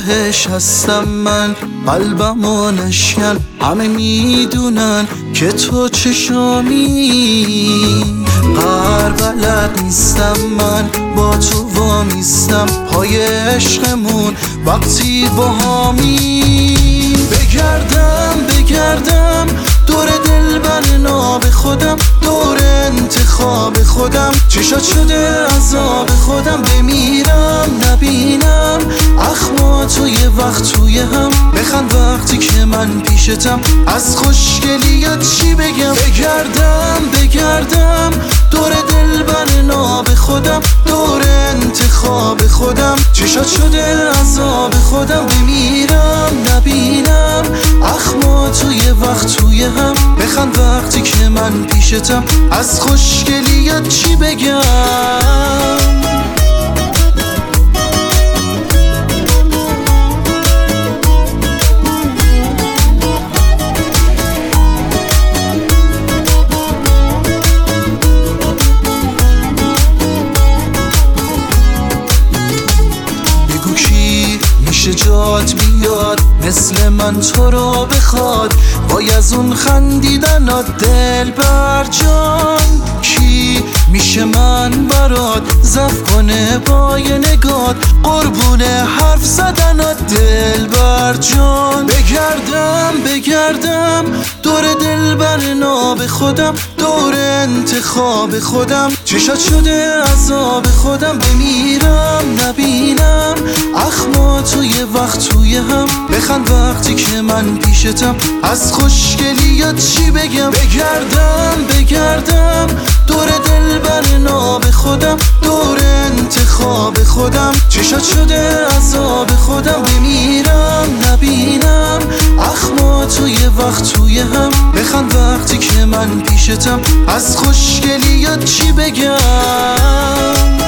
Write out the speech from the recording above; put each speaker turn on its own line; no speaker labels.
راهش هستم من، قلبمو نشکن. همه میدونن که تو چشامی. قهر بلد نیستم من، با تو وامیستم پای عشقمون وقتی با همی. بگردم دور دلبر ناب خودم، دور انتخاب خودم، چشات شده عذاب خودم. بمیرم نبینم اخما تو یه وقت توی هم، بخند وقتی که من پیشتم، از خوشگلیت چی بگم. بگردم دور دلبر ناب خودم، دور انتخاب خودم، چشات شده عذاب خودم. بمیرم نبینم اخما تو یه وقت توی هم، بخند وقتی که من پیشتم، از خوشگلیت چی بگم. میشه جات بیاد مثل من تو رو بخواد، وای از اون خندیدنات دلبر جان. کی میشه من برات زف کنه با یه نگات، قربون حرف زدنات دلبر جان. بگردم دور دلبر ناب خودم، دور انتخاب خودم، چشات شده عذاب خودم. بمیرم نبینم اخما تو یه وقت توی هم، بخند وقتی که من پیشتم، از خوشگلیات چی بگم. بگردم دور دلبر ناب خودم، دور انتخاب خودم، چشات شده عذاب خودم. بمیرم نبینم اخما تو یه وقت توی هم، بخند وقتی که من پیشتم، از خوشگلیات چی بگم.